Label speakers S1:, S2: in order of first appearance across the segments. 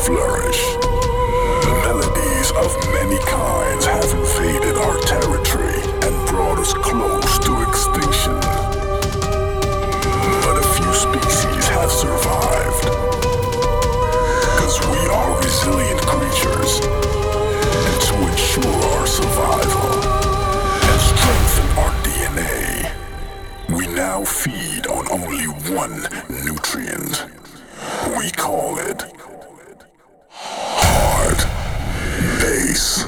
S1: flourish. Melodies of many kinds have invaded our territory and brought us close to extinction. But a few species have survived. 'Cause we are resilient creatures. And to ensure our survival and strengthen our DNA, we now feed on only one nutrient. We call it hard bass.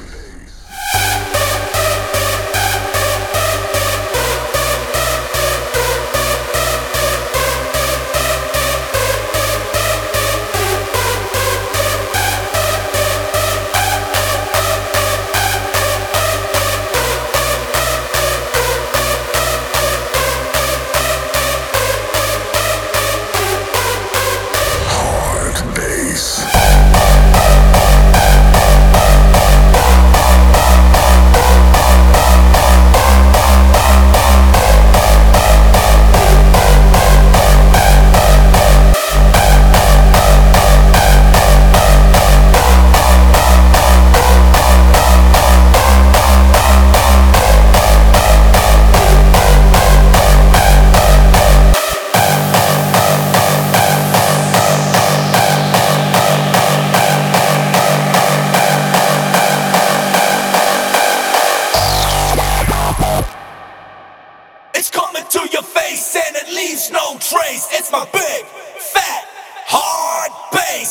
S2: It's coming to your face and it leaves no trace. It's my big, fat, hard bass.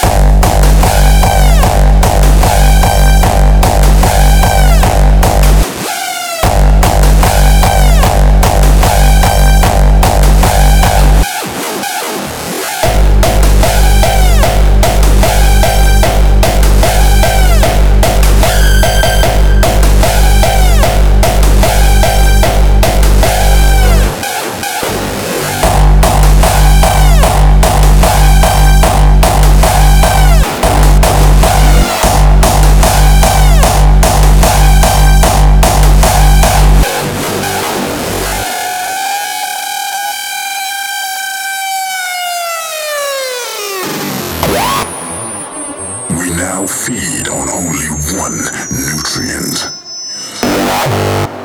S2: We now feed on only one nutrient.